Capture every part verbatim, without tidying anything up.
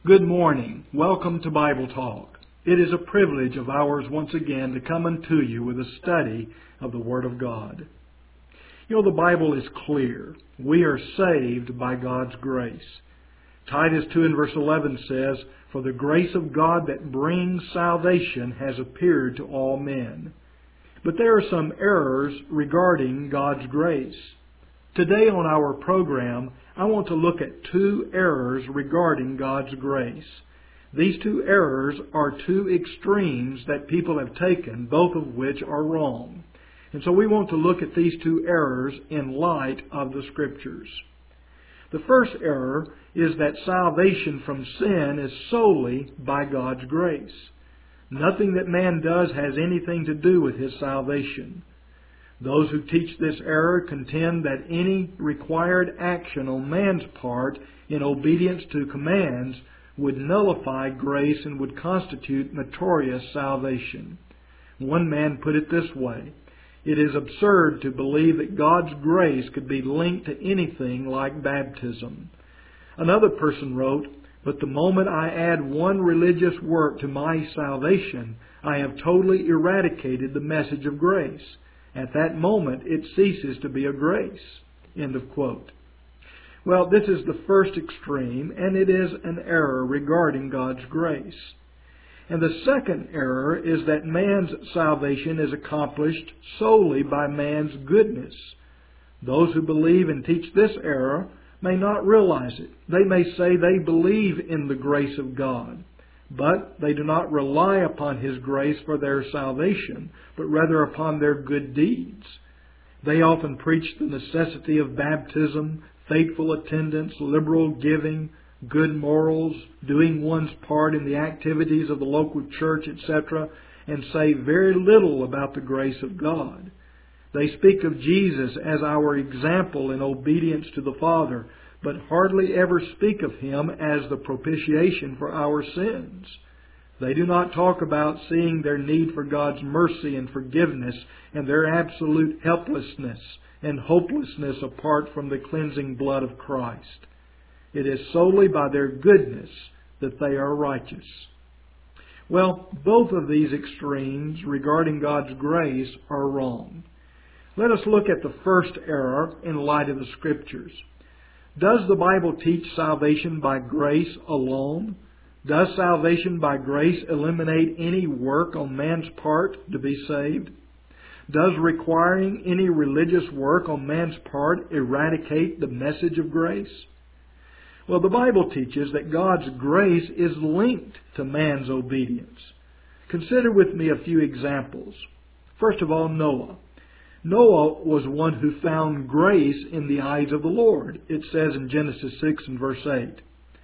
Good morning. Welcome to Bible Talk. It is a privilege of ours once again to come unto you with a study of the Word of God. You know, the Bible is clear. We are saved by God's grace. Titus two and verse eleven says, "For the grace of God that brings salvation has appeared to all men." But there are some errors regarding God's grace. Today on our program, I want to look at two errors regarding God's grace. These two errors are two extremes that people have taken, both of which are wrong. And so we want to look at these two errors in light of the Scriptures. The first error is that salvation from sin is solely by God's grace. Nothing that man does has anything to do with his salvation. Those who teach this error contend that any required action on man's part in obedience to commands would nullify grace and would constitute meritorious salvation. One man put it this way: "It is absurd to believe that God's grace could be linked to anything like baptism." Another person wrote, "But the moment I add one religious work to my salvation, I have totally eradicated the message of grace. At that moment, it ceases to be a grace." End of quote. Well, this is the first extreme, and it is an error regarding God's grace. And the second error is that man's salvation is accomplished solely by man's goodness. Those who believe and teach this error may not realize it. They may say they believe in the grace of God, but they do not rely upon His grace for their salvation, but rather upon their good deeds. They often preach the necessity of baptism, faithful attendance, liberal giving, good morals, doing one's part in the activities of the local church, et cetera, and say very little about the grace of God. They speak of Jesus as our example in obedience to the Father, but hardly ever speak of Him as the propitiation for our sins. They do not talk about seeing their need for God's mercy and forgiveness and their absolute helplessness and hopelessness apart from the cleansing blood of Christ. It is solely by their goodness that they are righteous. Well, both of these extremes regarding God's grace are wrong. Let us look at the first error in light of the Scriptures. Does the Bible teach salvation by grace alone? Does salvation by grace eliminate any work on man's part to be saved? Does requiring any religious work on man's part eradicate the message of grace? Well, the Bible teaches that God's grace is linked to man's obedience. Consider with me a few examples. First of all, Noah. Noah was one who found grace in the eyes of the Lord. It says in Genesis six and verse eight.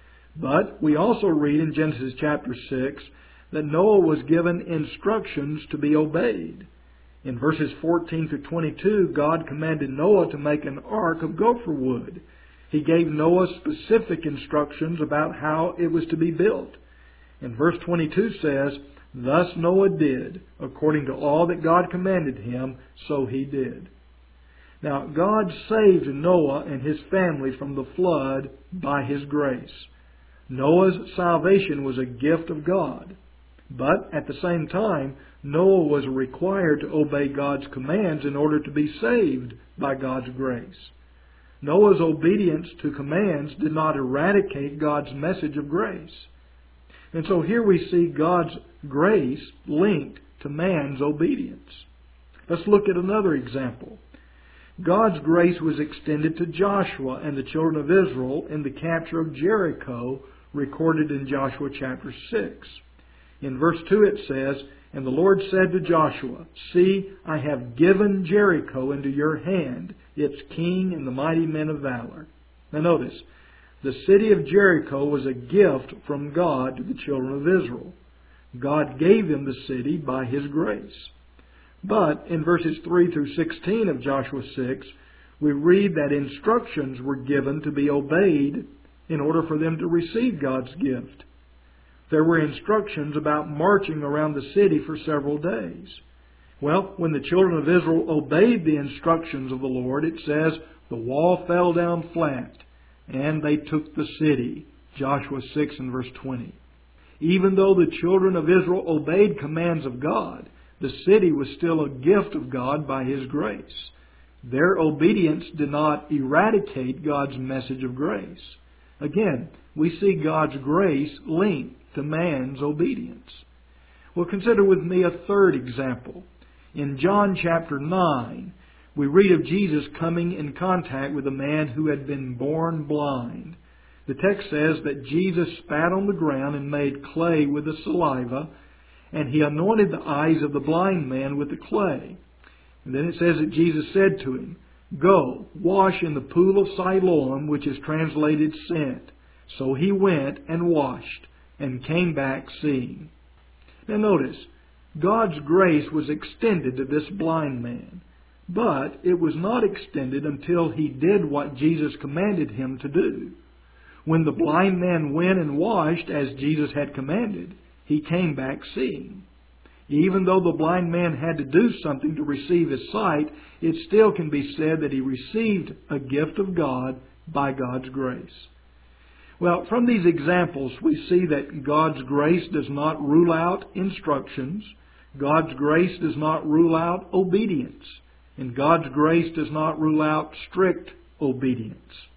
But we also read in Genesis chapter six that Noah was given instructions to be obeyed. In verses fourteen through twenty-two, God commanded Noah to make an ark of gopher wood. He gave Noah specific instructions about how it was to be built. And verse twenty-two says, "Thus Noah did, according to all that God commanded him, so he did." Now, God saved Noah and his family from the flood by His grace. Noah's salvation was a gift of God. But at the same time, Noah was required to obey God's commands in order to be saved by God's grace. Noah's obedience to commands did not eradicate God's message of grace. And so here we see God's grace linked to man's obedience. Let's look at another example. God's grace was extended to Joshua and the children of Israel in the capture of Jericho, recorded in Joshua chapter six. In verse two it says, "And the Lord said to Joshua, See, I have given Jericho into your hand, its king and the mighty men of valor." Now notice, the city of Jericho was a gift from God to the children of Israel. God gave them the city by His grace. But in verses three through sixteen of Joshua six, we read that instructions were given to be obeyed in order for them to receive God's gift. There were instructions about marching around the city for several days. Well, when the children of Israel obeyed the instructions of the Lord, it says, the wall fell down flat, and they took the city. Joshua six and verse twenty. Even though the children of Israel obeyed commands of God, the city was still a gift of God by His grace. Their obedience did not eradicate God's message of grace. Again, we see God's grace linked to man's obedience. Well, consider with me a third example. In John chapter nine, we read of Jesus coming in contact with a man who had been born blind. The text says that Jesus spat on the ground and made clay with the saliva, and He anointed the eyes of the blind man with the clay. And then it says that Jesus said to him, "Go, wash in the pool of Siloam," which is translated sent. So he went and washed and came back seeing. Now notice, God's grace was extended to this blind man, but it was not extended until he did what Jesus commanded him to do. When the blind man went and washed as Jesus had commanded, he came back seeing. Even though the blind man had to do something to receive his sight, it still can be said that he received a gift of God by God's grace. Well, from these examples, we see that God's grace does not rule out instructions. God's grace does not rule out obedience. And God's grace does not rule out strict obedience.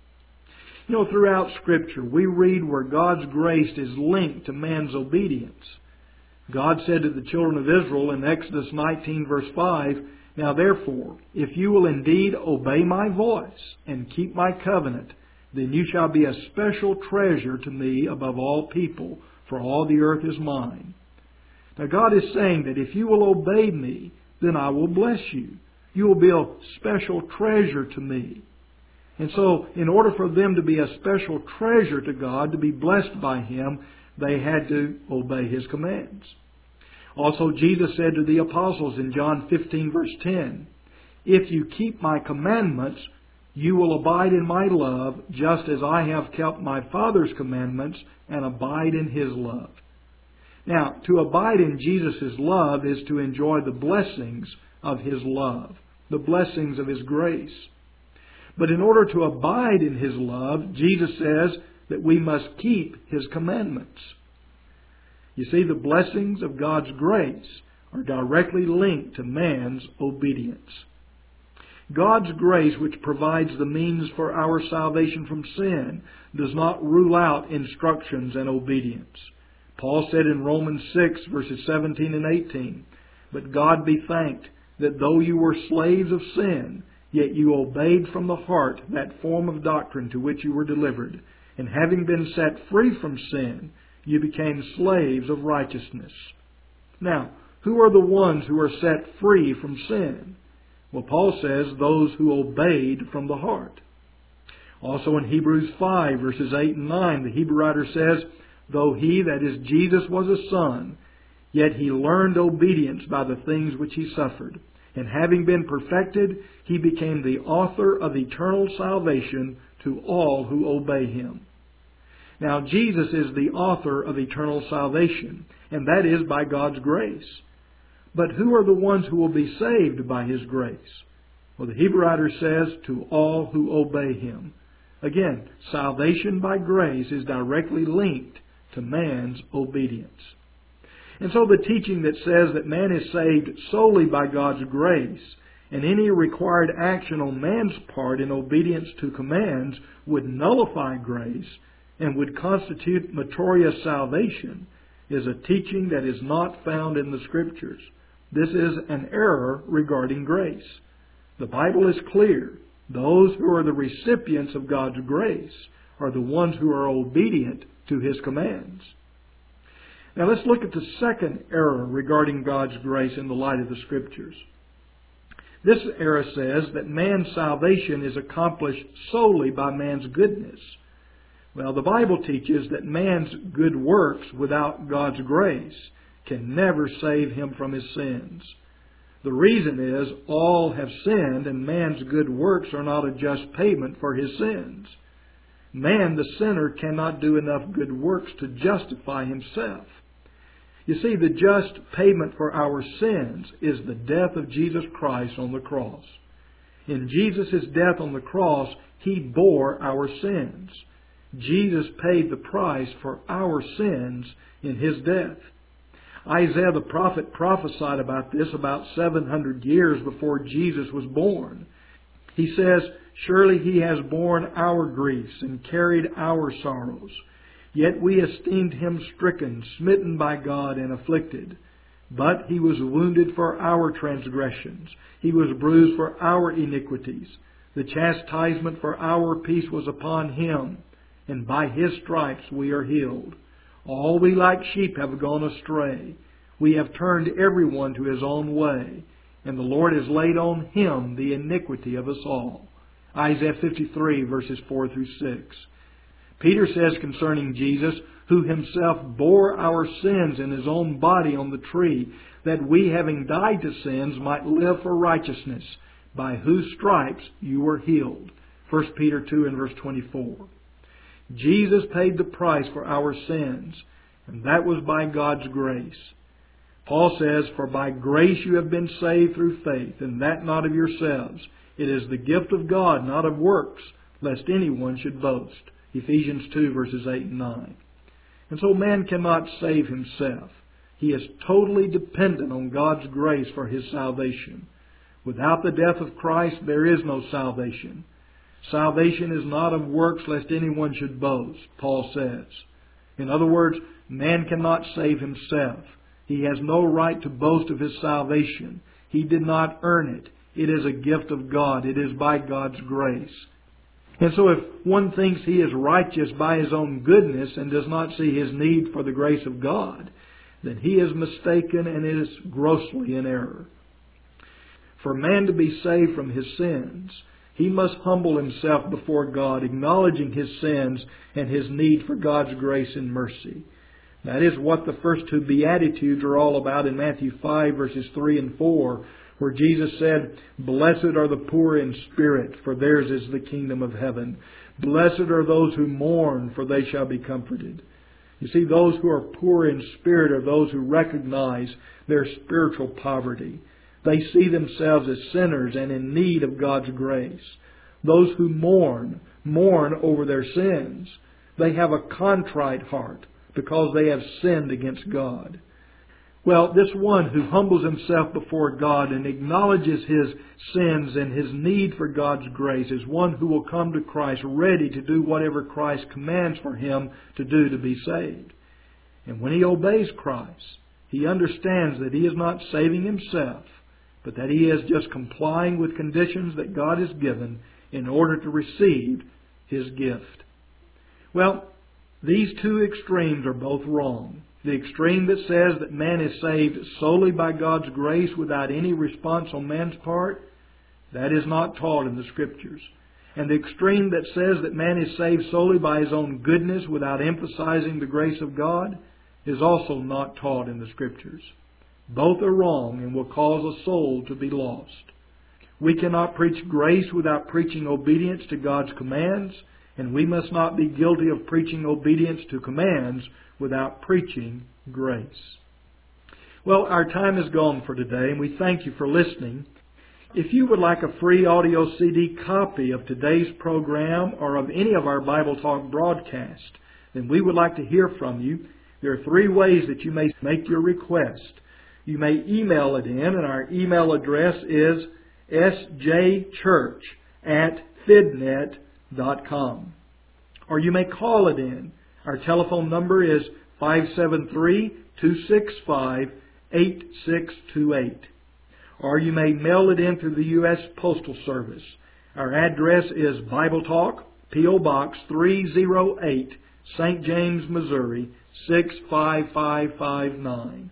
You know, throughout Scripture, we read where God's grace is linked to man's obedience. God said to the children of Israel in Exodus nineteen verse five, "Now therefore, if you will indeed obey my voice and keep my covenant, then you shall be a special treasure to me above all people, for all the earth is mine." Now God is saying that if you will obey me, then I will bless you. You will be a special treasure to me. And so, in order for them to be a special treasure to God, to be blessed by Him, they had to obey His commands. Also, Jesus said to the apostles in John fifteen verse ten, "If you keep my commandments, you will abide in my love, just as I have kept my Father's commandments and abide in His love." Now, to abide in Jesus' love is to enjoy the blessings of His love, the blessings of His grace. But in order to abide in His love, Jesus says that we must keep His commandments. You see, the blessings of God's grace are directly linked to man's obedience. God's grace, which provides the means for our salvation from sin, does not rule out instructions and obedience. Paul said in Romans six, verses seventeen and eighteen, "But God be thanked that though you were slaves of sin, yet you obeyed from the heart that form of doctrine to which you were delivered. And having been set free from sin, you became slaves of righteousness." Now, who are the ones who are set free from sin? Well, Paul says those who obeyed from the heart. Also in Hebrews five, verses eight and nine, the Hebrew writer says, "Though he, that is Jesus, was a son, yet he learned obedience by the things which he suffered. And having been perfected, he became the author of eternal salvation to all who obey Him." Now, Jesus is the author of eternal salvation, and that is by God's grace. But who are the ones who will be saved by His grace? Well, the Hebrew writer says, to all who obey Him. Again, salvation by grace is directly linked to man's obedience. And so the teaching that says that man is saved solely by God's grace, and any required action on man's part in obedience to commands would nullify grace and would constitute meritorious salvation, is a teaching that is not found in the Scriptures. This is an error regarding grace. The Bible is clear. Those who are the recipients of God's grace are the ones who are obedient to His commands. Now let's look at the second error regarding God's grace in the light of the Scriptures. This error says that man's salvation is accomplished solely by man's goodness. Well, the Bible teaches that man's good works without God's grace can never save him from his sins. The reason is all have sinned, and man's good works are not a just payment for his sins. Man, the sinner, cannot do enough good works to justify himself. You see, the just payment for our sins is the death of Jesus Christ on the cross. In Jesus' death on the cross, He bore our sins. Jesus paid the price for our sins in His death. Isaiah the prophet prophesied about this about seven hundred years before Jesus was born. He says, "Surely He has borne our griefs and carried our sorrows. Yet we esteemed Him stricken, smitten by God, and afflicted. But He was wounded for our transgressions. He was bruised for our iniquities. The chastisement for our peace was upon Him, and by His stripes we are healed. All we like sheep have gone astray. We have turned everyone to his own way, and the Lord has laid on Him the iniquity of us all." Isaiah fifty-three, verses four through six. Peter says concerning Jesus, "Who Himself bore our sins in His own body on the tree, that we, having died to sins, might live for righteousness, by whose stripes you were healed." First Peter two and verse twenty-four. Jesus paid the price for our sins, and that was by God's grace. Paul says, "For by grace you have been saved through faith, and that not of yourselves. It is the gift of God, not of works, lest anyone should boast." Ephesians two, verses eight and nine. And so man cannot save himself. He is totally dependent on God's grace for his salvation. Without the death of Christ, there is no salvation. Salvation is not of works, lest anyone should boast, Paul says. In other words, man cannot save himself. He has no right to boast of his salvation. He did not earn it. It is a gift of God. It is by God's grace. And so if one thinks he is righteous by his own goodness and does not see his need for the grace of God, then he is mistaken and is grossly in error. For man to be saved from his sins, he must humble himself before God, acknowledging his sins and his need for God's grace and mercy. That is what the first two Beatitudes are all about in Matthew five, verses three and four, where Jesus said, "Blessed are the poor in spirit, for theirs is the kingdom of heaven. Blessed are those who mourn, for they shall be comforted." You see, those who are poor in spirit are those who recognize their spiritual poverty. They see themselves as sinners and in need of God's grace. Those who mourn, mourn over their sins. They have a contrite heart because they have sinned against God. Well, this one who humbles himself before God and acknowledges his sins and his need for God's grace is one who will come to Christ ready to do whatever Christ commands for him to do to be saved. And when he obeys Christ, he understands that he is not saving himself, but that he is just complying with conditions that God has given in order to receive His gift. Well, these two extremes are both wrong. The extreme that says that man is saved solely by God's grace without any response on man's part, that is not taught in the Scriptures. And the extreme that says that man is saved solely by his own goodness without emphasizing the grace of God is also not taught in the Scriptures. Both are wrong and will cause a soul to be lost. We cannot preach grace without preaching obedience to God's commands, and we must not be guilty of preaching obedience to commands without preaching grace. Well, our time is gone for today, and we thank you for listening. If you would like a free audio C D copy of today's program or of any of our Bible Talk broadcasts, then we would like to hear from you. There are three ways that you may make your request. You may email it in, and our email address is s j church at fidnet dot com. Or you may call it in. Our telephone number is five seven three, two six five, eight six two eight. Or you may mail it in through the U S Postal Service. Our address is Bible Talk, P O Box three oh eight, Saint James, Missouri, six five five five nine.